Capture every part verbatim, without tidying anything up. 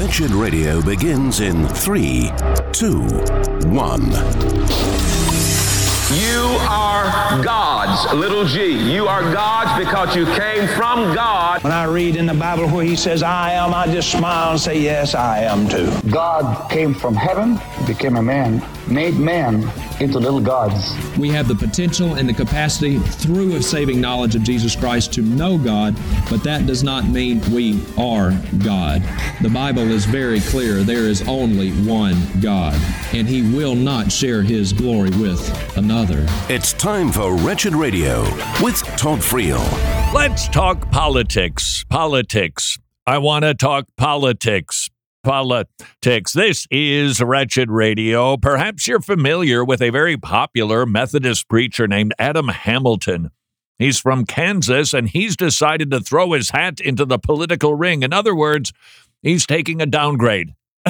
Wretched Radio begins in three, two, one. You are God's, little g. You are God's because you came from God. When I read in the Bible where he says, I am, I just smile and say, yes, I am too. God came from heaven, became a man, made man into little gods. We have the potential and the capacity through a saving knowledge of Jesus Christ to know God, but that does not mean we are God. The Bible is very clear. There is only one God, and he will not share his glory with another. It's time for Wretched Radio with Todd Friel. Let's talk politics. Politics. I want to talk politics. Politics. This is Wretched Radio. Perhaps you're familiar with a very popular Methodist preacher named Adam Hamilton. He's from Kansas, and he's decided to throw his hat into the political ring. In other words, he's taking a downgrade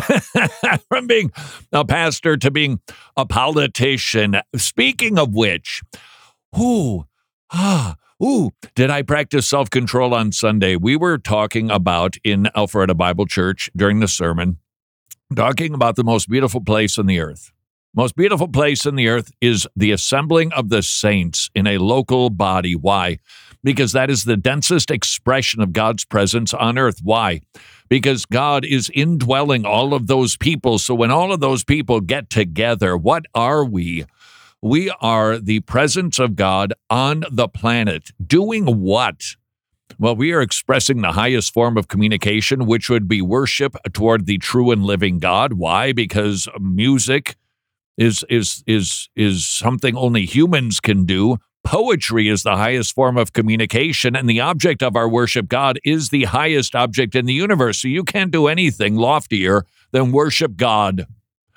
from being a pastor to being a politician. Speaking of which, who, ah, Ooh, did I practice self-control on Sunday? We were talking about in Alpharetta Bible Church during the sermon, talking about the most beautiful place on the earth. Most beautiful place on the earth is the assembling of the saints in a local body. Why? Because that is the densest expression of God's presence on earth. Why? Because God is indwelling all of those people. So when all of those people get together, what are we? We are the presence of God on the planet. Doing what? Well, we are expressing the highest form of communication, which would be worship toward the true and living God. Why? Because music is is is is something only humans can do. Poetry is the highest form of communication, and the object of our worship, God, is the highest object in the universe. So you can't do anything loftier than worship God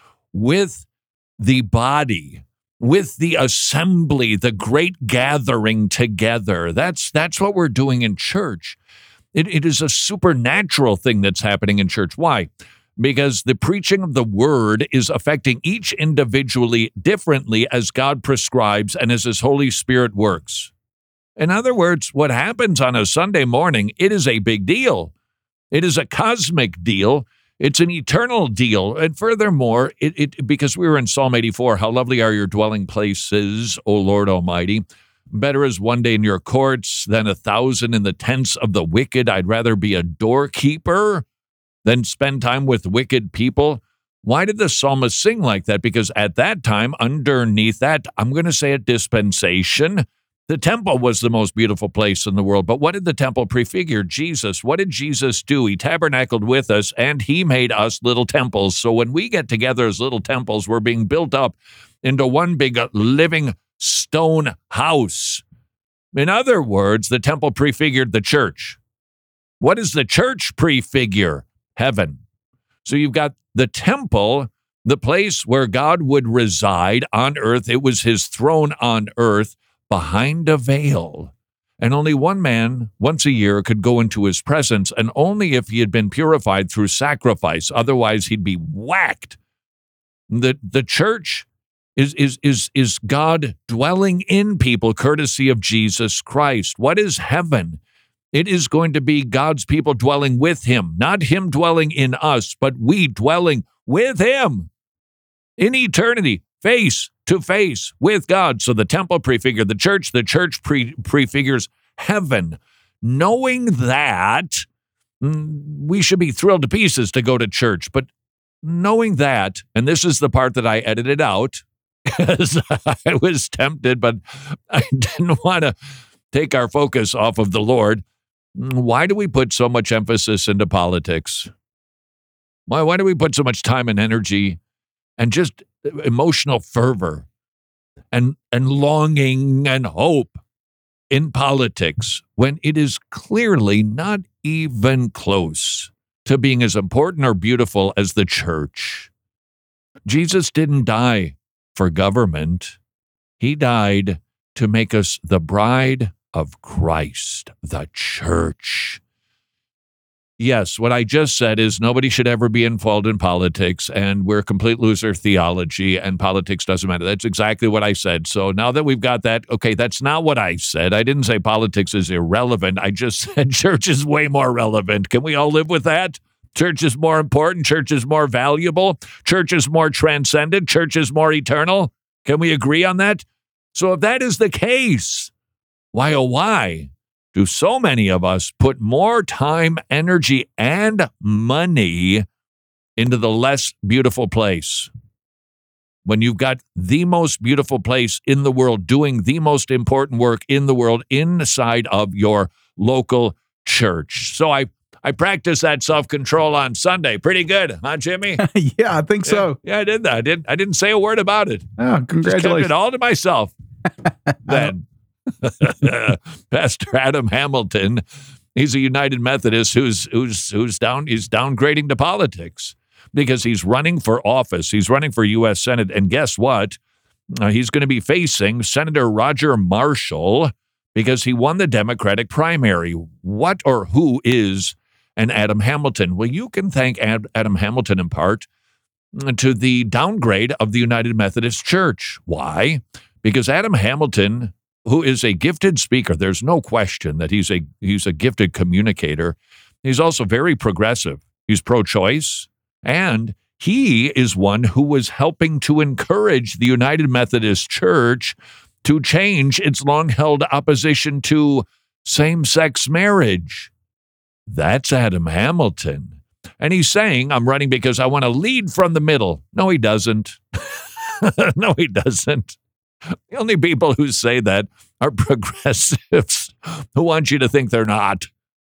with the body. With the assembly, the great gathering together. That's that's what we're doing in church. It, it is a supernatural thing that's happening in church. Why? Because the preaching of the word is affecting each individually differently as God prescribes and as his Holy Spirit works. In other words, what happens on a Sunday morning, it is a big deal. It is a cosmic deal. It's an eternal deal. And furthermore, it, it because we were in Psalm eighty-four, how lovely are your dwelling places, O Lord Almighty. Better is one day in your courts than a thousand in the tents of the wicked. I'd rather be a doorkeeper than spend time with wicked people. Why did the psalmist sing like that? Because at that time, underneath that, I'm going to say a dispensation, the temple was the most beautiful place in the world. But what did the temple prefigure? Jesus. What did Jesus do? He tabernacled with us, and he made us little temples. So when we get together as little temples, we're being built up into one big living stone house. In other words, the temple prefigured the church. What does the church prefigure? Heaven. So you've got the temple, the place where God would reside on earth. It was his throne on earth, behind a veil, and only one man once a year could go into his presence, and only if he had been purified through sacrifice. Otherwise, he'd be whacked. The, the church is, is, is, is God dwelling in people, courtesy of Jesus Christ. What is heaven? It is going to be God's people dwelling with him, not him dwelling in us, but we dwelling with him in eternity, face to face with God. So the temple prefigured the church, the church pre- prefigures heaven. Knowing that, we should be thrilled to pieces to go to church. But knowing that, and this is the part that I edited out, because I was tempted, but I didn't want to take our focus off of the Lord. Why do we put so much emphasis into politics? Why, why do we put so much time and energy and just emotional fervor and, and longing and hope in politics when it is clearly not even close to being as important or beautiful as the church? Jesus didn't die for government. He died to make us the bride of Christ, the church. Yes, what I just said is nobody should ever be involved in politics, and we're complete loser theology, and politics doesn't matter. That's exactly what I said. So now that we've got that, okay, that's not what I said. I didn't say politics is irrelevant. I just said church is way more relevant. Can we all live with that? Church is more important. Church is more valuable. Church is more transcendent. Church is more eternal. Can we agree on that? So if that is the case, why oh why do so many of us put more time, energy, and money into the less beautiful place? When you've got the most beautiful place in the world doing the most important work in the world inside of your local church. So I I practiced that self-control on Sunday. Pretty good, huh, Jimmy? Yeah, I think so. Yeah, yeah, I did that. I didn't I didn't say a word about it. Oh, congratulations. Just kept it all to myself. Then Pastor Adam Hamilton, he's a United Methodist who's who's who's down he's downgrading to politics because he's running for office. He's running for U S Senate, and guess what? Uh, he's going to be facing Senator Roger Marshall because he won the Democratic primary. What or who is an Adam Hamilton? Well, you can thank Ad, Adam Hamilton in part to the downgrade of the United Methodist Church. Why? Because Adam Hamilton, who is a gifted speaker, there's no question that he's a he's a gifted communicator. He's also very progressive. He's pro-choice, and he is one who was helping to encourage the United Methodist Church to change its long-held opposition to same-sex marriage. That's Adam Hamilton. And he's saying, I'm running because I want to lead from the middle. No, he doesn't. No, he doesn't. The only people who say that are progressives who want you to think they're not.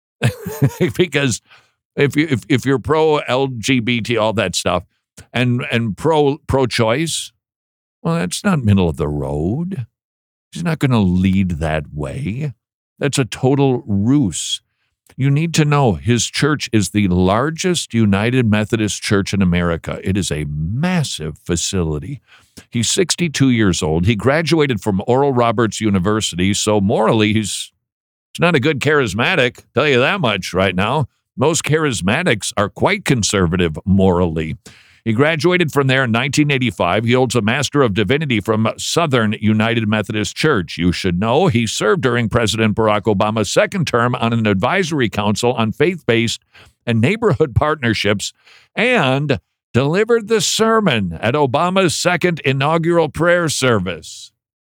Because if you if, if you're pro L G B T, all that stuff, and and pro pro choice, well, that's not middle of the road. He's not going to lead that way. That's a total ruse. You need to know his church is the largest United Methodist church in America. It is a massive facility. He's sixty-two years old. He graduated from Oral Roberts University, so morally he's, he's not a good charismatic, tell you that much right now. Most charismatics are quite conservative morally. He graduated from there in nineteen eighty-five. He holds a Master of Divinity from Southern United Methodist Church. You should know he served during President Barack Obama's second term on an advisory council on faith-based and neighborhood partnerships and delivered the sermon at Obama's second inaugural prayer service.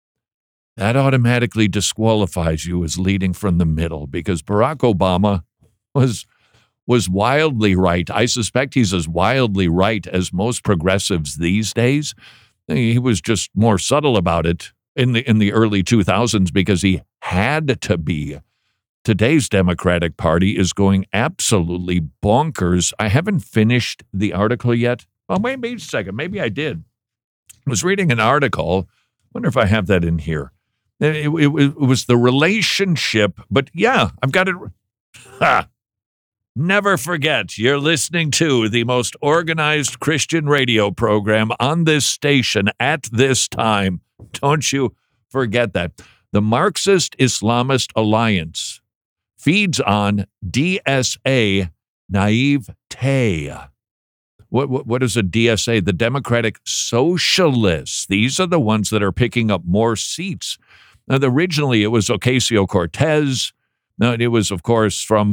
That automatically disqualifies you as leading from the middle because Barack Obama was was wildly right. I suspect he's as wildly right as most progressives these days. He was just more subtle about it in the in the early two thousands because he had to be. Today's Democratic Party is going absolutely bonkers. I haven't finished the article yet. Well, wait, wait a second. Maybe I did. I was reading an article. I wonder if I have that in here. It, it, it was the relationship, but yeah, I've got it. Ha! Never forget, you're listening to the most organized Christian radio program on this station at this time. Don't you forget that. The Marxist Islamist Alliance feeds on D S A naivete. What, what, what is a D S A? The Democratic Socialists. These are the ones that are picking up more seats. Now, originally, it was Ocasio-Cortez. Now, it was, of course, from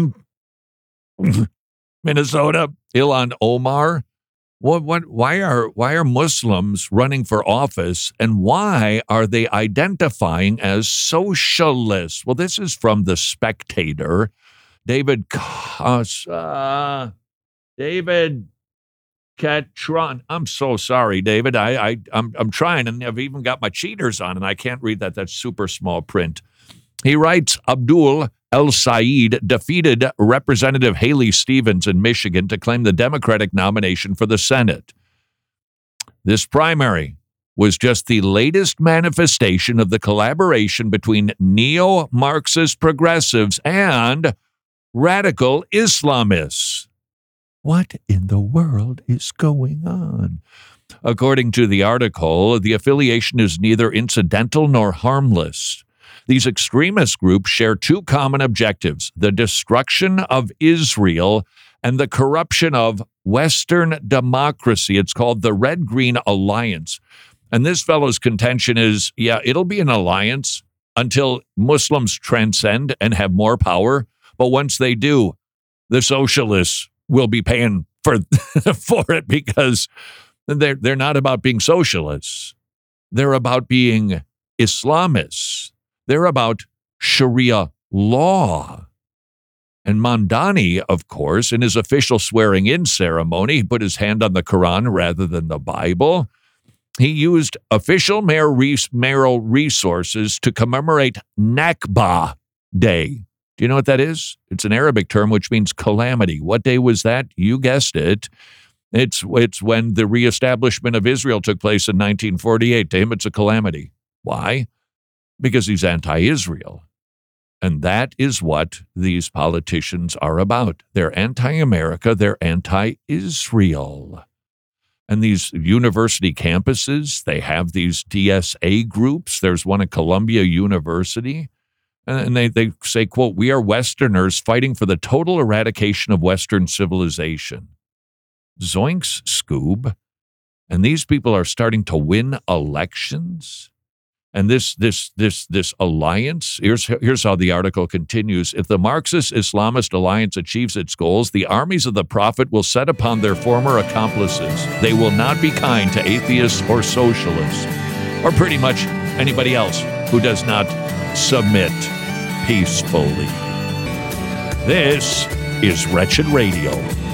Minnesota, Ilhan Omar. What? What? Why are why are Muslims running for office, and why are they identifying as socialists? Well, this is from The Spectator. David Casa, David Catron. I'm so sorry, David. I, I I'm I'm trying, and I've even got my cheaters on, and I can't read that. That's super small print. He writes, Abdul El-Said defeated Representative Haley Stevens in Michigan to claim the Democratic nomination for the Senate. This primary was just the latest manifestation of the collaboration between neo-Marxist progressives and radical Islamists. What in the world is going on? According to the article, the affiliation is neither incidental nor harmless. These extremist groups share two common objectives: the destruction of Israel and the corruption of Western democracy. It's called the Red-Green Alliance. And this fellow's contention is, yeah, it'll be an alliance until Muslims transcend and have more power. But once they do, the socialists will be paying for for it because they're they're not about being socialists. They're about being Islamists. They're about Sharia law. And Mamdani, of course, in his official swearing-in ceremony, he put his hand on the Quran rather than the Bible. He used official mayoral resources to commemorate Nakba Day. Do you know what that is? It's an Arabic term which means calamity. What day was that? You guessed it. It's it's when the reestablishment of Israel took place in nineteen forty-eight. To him, it's a calamity. Why? Because he's anti-Israel. And that is what these politicians are about. They're anti-America. They're anti-Israel. And these university campuses, they have these D S A groups. There's one at Columbia University. And they, they say, quote, "We are Westerners fighting for the total eradication of Western civilization." Zoinks, Scoob. And these people are starting to win elections. And this this this this alliance, here's, here's how the article continues. If the Marxist-Islamist alliance achieves its goals, the armies of the Prophet will set upon their former accomplices. They will not be kind to atheists or socialists, or pretty much anybody else who does not submit peacefully. This is Wretched Radio.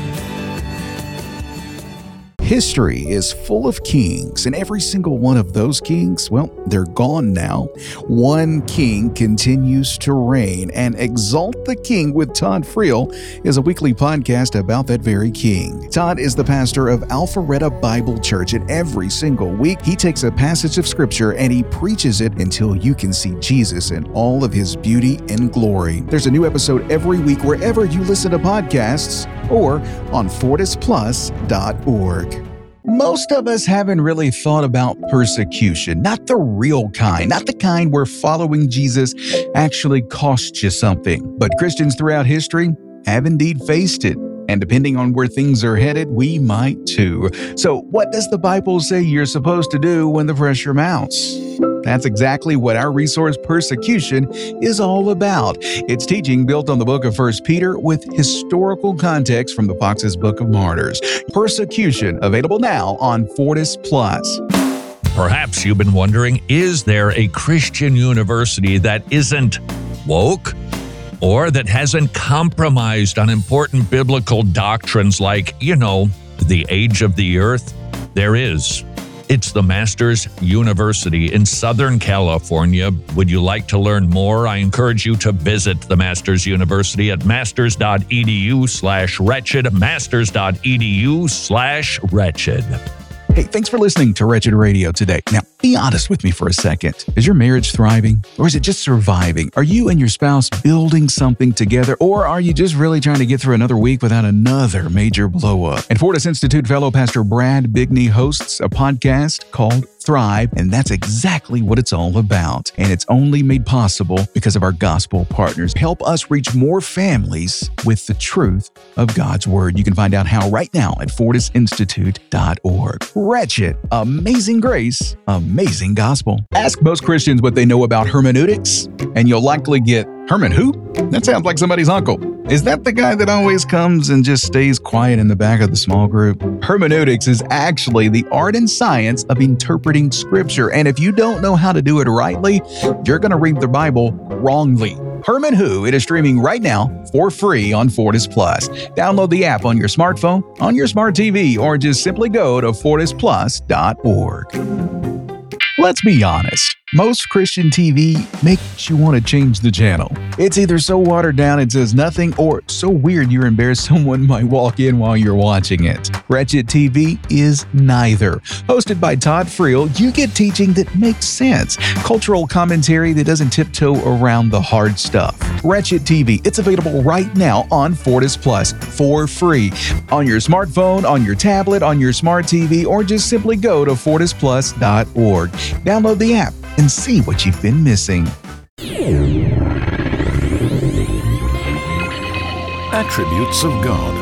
History is full of kings, and every single one of those kings, well, they're gone now. One king continues to reign, and Exalt the King with Todd Friel is a weekly podcast about that very king. Todd is the pastor of Alpharetta Bible Church, and every single week he takes a passage of scripture and he preaches it until you can see Jesus in all of his beauty and glory. There's a new episode every week wherever you listen to podcasts or on fortis plus dot org. Most of us haven't really thought about persecution, not the real kind, not the kind where following Jesus actually costs you something. But Christians throughout history have indeed faced it. And depending on where things are headed, we might too. So what does the Bible say you're supposed to do when the pressure mounts? That's exactly what our resource Persecution is all about. It's teaching built on the book of First Peter with historical context from the Fox's Book of Martyrs. Persecution, available now on Fortis Plus. Perhaps you've been wondering, is there a Christian university that isn't woke? Or that hasn't compromised on important biblical doctrines like, you know, the age of the earth? There is. It's the Masters University in Southern California. Would you like to learn more? I encourage you to visit the Masters University at masters.edu slash wretched, masters.edu slash wretched. Hey, thanks for listening to Wretched Radio today. Now, be honest with me for a second. Is your marriage thriving, or is it just surviving? Are you and your spouse building something together, or are you just really trying to get through another week without another major blow-up? And Fortis Institute fellow Pastor Brad Bigney hosts a podcast called Thrive, and that's exactly what it's all about. And it's only made possible because of our gospel partners. Help us reach more families with the truth of God's Word. You can find out how right now at fortis institute dot org. Wretched, amazing grace, amazing gospel. Ask most Christians what they know about hermeneutics, and you'll likely get, Herman who? That sounds like somebody's uncle. Is that the guy that always comes and just stays quiet in the back of the small group? Hermeneutics is actually the art and science of interpreting Scripture. And if you don't know how to do it rightly, you're going to read the Bible wrongly. Herman Who, it is streaming right now for free on Fortis Plus. Download the app on your smartphone, on your smart T V, or just simply go to fortis plus dot org. Let's be honest. Most Christian T V makes you want to change the channel. It's either so watered down it says nothing, or so weird you're embarrassed someone might walk in while you're watching it. Wretched T V is neither. Hosted by Todd Friel, you get teaching that makes sense. Cultural commentary that doesn't tiptoe around the hard stuff. Wretched T V, it's available right now on Fortis Plus for free. On your smartphone, on your tablet, on your smart T V, or just simply go to fortis plus dot org. Download the app and see what you've been missing. Attributes of God.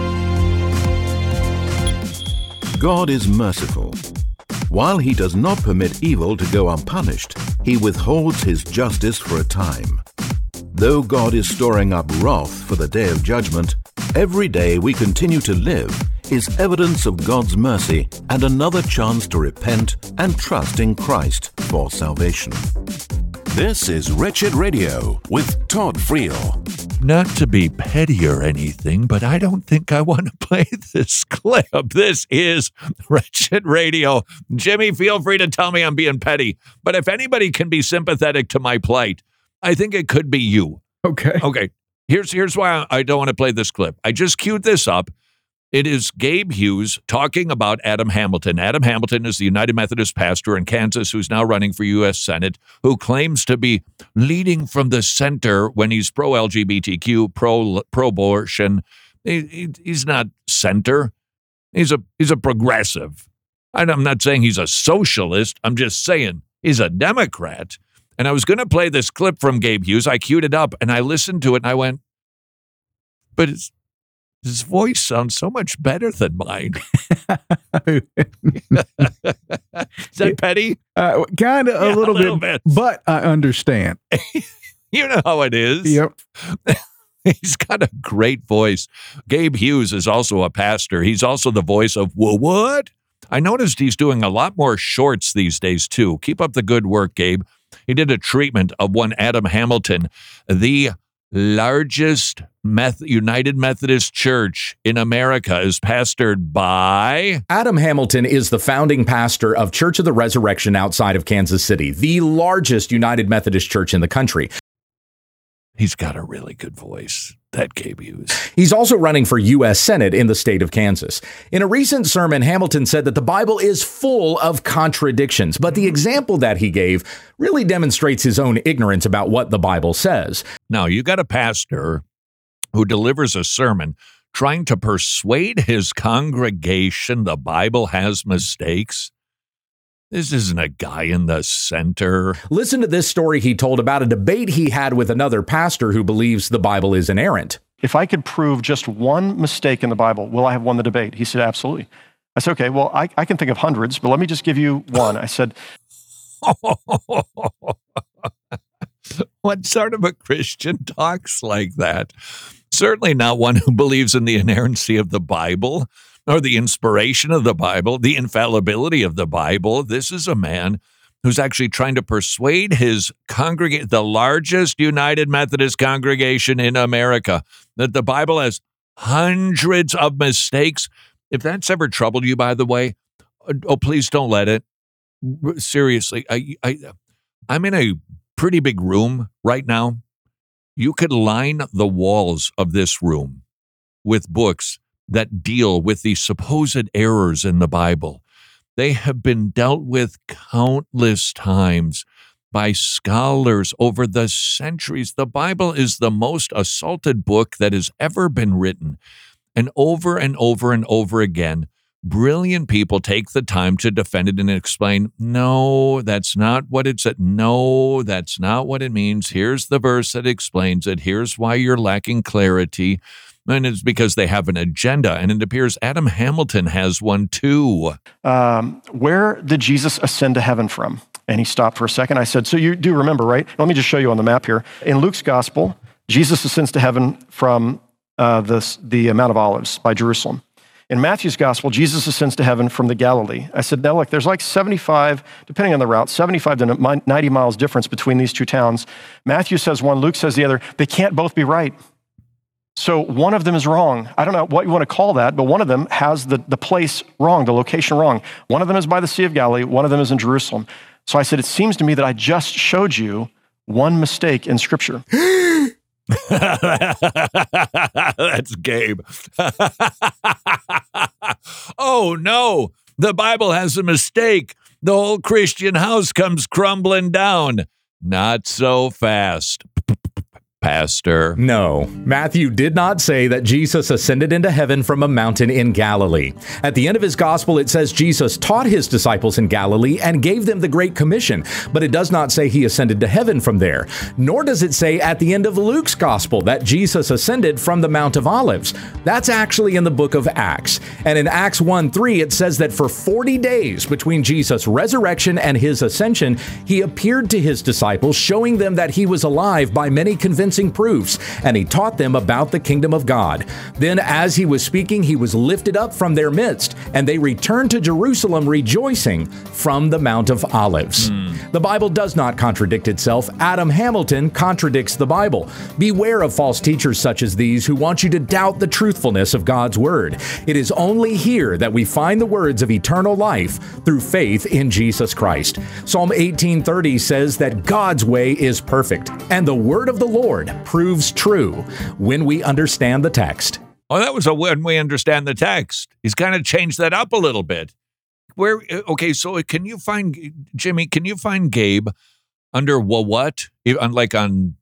God is merciful. While he does not permit evil to go unpunished, he withholds his justice for a time. Though God is storing up wrath for the day of judgment, Every day we continue to live is evidence of God's mercy and another chance to repent and trust in Christ for salvation. This is Wretched Radio with Todd Friel. Not to be petty or anything, but I don't think I want to play this clip. This is Wretched Radio. Jimmy, feel free to tell me I'm being petty, but if anybody can be sympathetic to my plight, I think it could be you. Okay. Okay. Here's here's why I don't want to play this clip. I just queued this up. It is Gabe Hughes talking about Adam Hamilton. Adam Hamilton is the United Methodist pastor in Kansas who's now running for U S Senate, who claims to be leading from the center when he's pro-L G B T Q, pro, pro-abortion. He, he, he's not center. He's a he's a progressive. And I'm not saying he's a socialist. I'm just saying he's a Democrat. And I was going to play this clip from Gabe Hughes. I queued it up, and I listened to it, and I went, but it's his voice sounds so much better than mine. Is that petty? Uh, kind of Yeah, a little, a little bit, bit. but I understand. You know how it is. Yep. He's got a great voice. Gabe Hughes is also a pastor. He's also the voice of Wha- what? I noticed he's doing a lot more shorts these days, too. Keep up the good work, Gabe. He did a treatment of one Adam Hamilton, the largest Meth- United Methodist Church in America is pastored by... Adam Hamilton is the founding pastor of Church of the Resurrection outside of Kansas City, the largest United Methodist church in the country. He's got a really good voice, that Gabe Hughes. He's also running for U S Senate in the state of Kansas. In a recent sermon, Hamilton said that the Bible is full of contradictions, but the example that he gave really demonstrates his own ignorance about what the Bible says. Now, you got a pastor who delivers a sermon trying to persuade his congregation the Bible has mistakes. This isn't a guy in the center. Listen to this story he told about a debate he had with another pastor who believes the Bible is inerrant. If I could prove just one mistake in the Bible, will I have won the debate? He said, absolutely. I said, okay, well, I, I can think of hundreds, but let me just give you one. I said, what sort of a Christian talks like that? Certainly not one who believes in the inerrancy of the Bible or the inspiration of the Bible, the infallibility of the Bible. This is a man who's actually trying to persuade his congregation, the largest United Methodist congregation in America, that the Bible has hundreds of mistakes. If that's ever troubled you, by the way, oh, please don't let it. Seriously, I, I, I'm in a pretty big room right now. You could line the walls of this room with books that deal with the supposed errors in the Bible. They have been dealt with countless times by scholars over the centuries. The Bible is the most assaulted book that has ever been written. And over and over and over again, brilliant people take the time to defend it and explain, no, that's not what it said. No, that's not what it means. Here's the verse that explains it. Here's why you're lacking clarity. And it's because they have an agenda. And it appears Adam Hamilton has one too. Um, where did Jesus ascend to heaven from? And he stopped for a second. I said, so you do remember, right? Let me just show you on the map here. In Luke's gospel, Jesus ascends to heaven from uh, the, the Mount of Olives by Jerusalem. In Matthew's gospel, Jesus ascends to heaven from the Galilee. I said, now look, there's like seventy-five, depending on the route, seventy-five to ninety miles difference between these two towns. Matthew says one, Luke says the other. They can't both be right. So one of them is wrong. I don't know what you want to call that, but one of them has the, the place wrong, the location wrong. One of them is by the Sea of Galilee. One of them is in Jerusalem. So I said, it seems to me that I just showed you one mistake in Scripture. That's Gabe. Oh, no. The Bible has a mistake. The whole Christian house comes crumbling down. Not so fast, Pastor. No, Matthew did not say that Jesus ascended into heaven from a mountain in Galilee. At the end of his gospel, it says Jesus taught his disciples in Galilee and gave them the Great Commission, but it does not say he ascended to heaven from there. Nor does it say at the end of Luke's gospel that Jesus ascended from the Mount of Olives. That's actually in the book of Acts. And in Acts one three, it says that for forty days between Jesus' resurrection and his ascension, he appeared to his disciples, showing them that he was alive by many convincing convincing proofs, and he taught them about the kingdom of God. Then as he was speaking, he was lifted up from their midst, and they returned to Jerusalem rejoicing from the Mount of Olives. Mm. The Bible does not contradict itself. Adam Hamilton contradicts the Bible. Beware of false teachers such as these who want you to doubt the truthfulness of God's word. It is only here that we find the words of eternal life through faith in Jesus Christ. Psalm eighteen thirty says that God's way is perfect, and the word of the Lord proves true when we understand the text. Oh, that was a when we understand the text. He's kind of changed that up a little bit. Where, okay, so can you find, Jimmy, can you find Gabe under what? Like on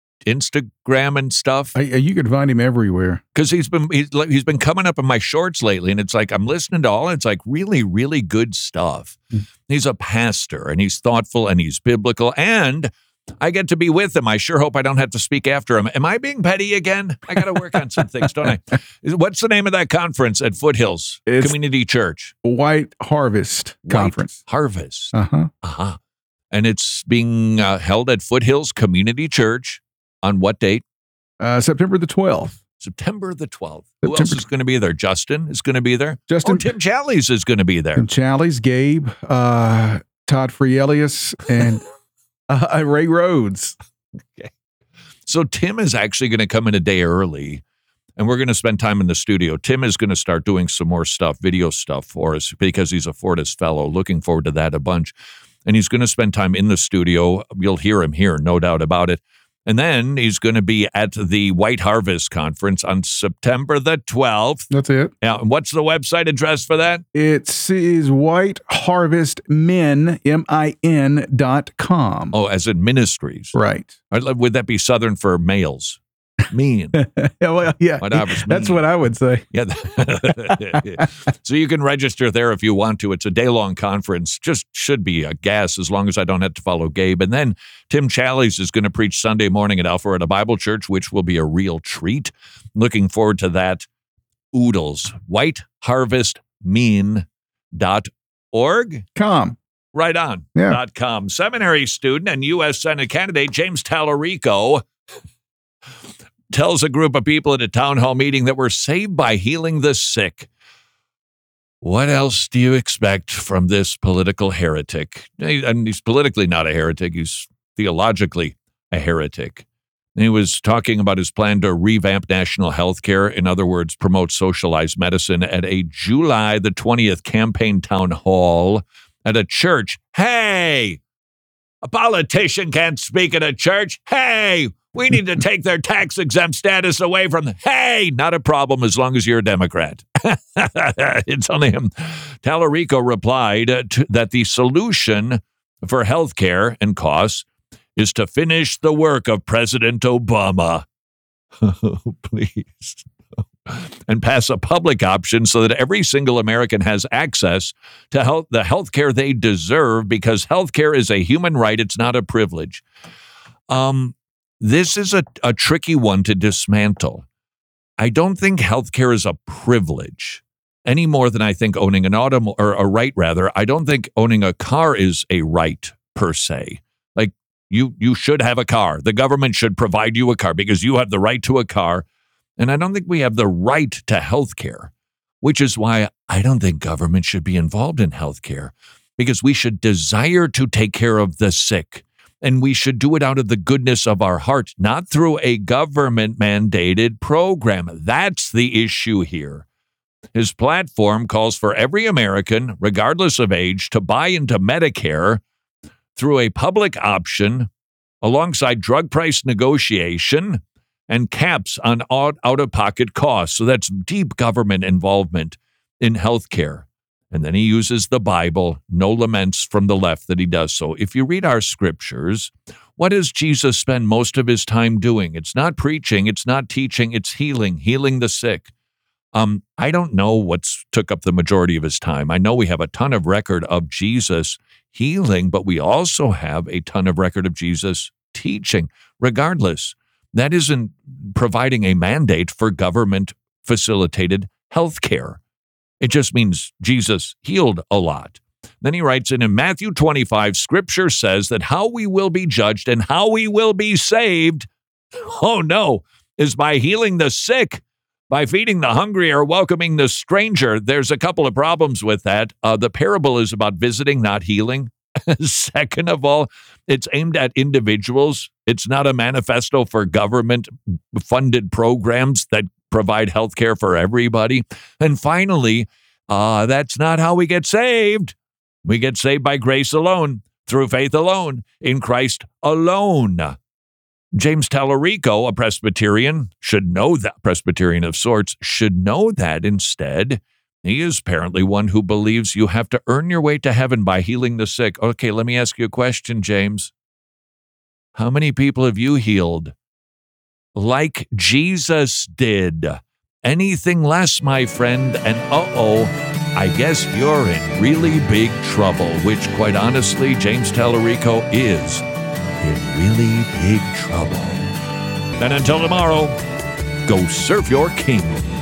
Instagram and stuff? I, you could find him everywhere. Because he's been he's, he's been coming up in my shorts lately, and it's like I'm listening to all, it's like really, really good stuff. Mm. He's a pastor, and he's thoughtful, and he's biblical, and I get to be with him. I sure hope I don't have to speak after him. Am I being petty again? I got to work on some things, don't I? What's the name of that conference at Foothills it's Community Church? White Harvest White Conference. Harvest. Uh-huh. Uh-huh. And it's being uh, held at Foothills Community Church on what date? Uh, September the twelfth. September the twelfth. September. Who else is going to be there? Justin is going to be there. Justin. Oh, Tim Challies is going to be there. Tim Challies, Gabe, uh, Todd Freelius, and uh, Ray Rhodes. Okay. So Tim is actually going to come in a day early, and we're going to spend time in the studio. Tim is going to start doing some more stuff, video stuff for us, because he's a Fortis fellow. Looking forward to that a bunch. And he's going to spend time in the studio. You'll hear him here, no doubt about it. And then he's going to be at the White Harvest Conference on September the twelfth. That's it. Now, what's the website address for that? It is White Harvest Men, M I N dot com. Oh, as in ministries. Right. Would that be Southern for males? Mean. Well, yeah, that's what I would say. Yeah. So you can register there if you want to. It's a day-long conference. Just should be a gas as long as I don't have to follow Gabe. And then Tim Challies is going to preach Sunday morning at Alpharetta Bible Church, which will be a real treat. Looking forward to that. Oodles. White Harvest Mean dot org. Com. Right on. Yeah. Dot com. Seminary student and U S Senate candidate James Tallarico tells a group of people at a town hall meeting that we're saved by healing the sick. What else do you expect from this political heretic? And he's politically not a heretic. He's theologically a heretic. And he was talking about his plan to revamp national health care. In other words, promote socialized medicine at a July the twentieth campaign town hall at a church. Hey, a politician can't speak at a church. Hey, we need to take their tax-exempt status away from them. Hey, not a problem as long as you're a Democrat. It's only him. Tallarico replied to, that the solution for health care and costs is to finish the work of President Obama. Oh, please. And pass a public option so that every single American has access to health, the health care they deserve, because health care is a human right. It's not a privilege. Um, this is a, a tricky one to dismantle. I don't think health care is a privilege any more than I think owning an auto or a right, rather. I don't think owning a car is a right per se. Like you, you should have a car. The government should provide you a car because you have the right to a car. And I don't think we have the right to health care, which is why I don't think government should be involved in health care, because we should desire to take care of the sick. And we should do it out of the goodness of our heart, not through a government-mandated program. That's the issue here. His platform calls for every American, regardless of age, to buy into Medicare through a public option alongside drug price negotiation and caps on out-of-pocket costs. So that's deep government involvement in health care. And then he uses the Bible, no laments from the left that he does so. If you read our scriptures, what does Jesus spend most of his time doing? It's not preaching, it's not teaching, it's healing, healing the sick. Um, I don't know what's took up the majority of his time. I know we have a ton of record of Jesus healing, but we also have a ton of record of Jesus teaching. Regardless, that isn't providing a mandate for government-facilitated health care. It just means Jesus healed a lot. Then he writes in, in Matthew twenty-five, Scripture says that how we will be judged and how we will be saved Oh, no. Is by healing the sick, by feeding the hungry, or welcoming the stranger. There's a couple of problems with that. Uh, the parable is about visiting, not healing. Second of all, it's aimed at individuals. It's not a manifesto for government-funded programs that provide health care for everybody. And finally, uh, that's not how we get saved. We get saved by grace alone, through faith alone, in Christ alone. James Tallarico, a Presbyterian, should know that, Presbyterian of sorts, should know that instead. He is apparently one who believes you have to earn your way to heaven by healing the sick. Okay, let me ask you a question, James. How many people have you healed? Like Jesus did. Anything less, my friend, and uh-oh, I guess you're in really big trouble, which, quite honestly, James Tallarico is in really big trouble. And until tomorrow, go serve your king.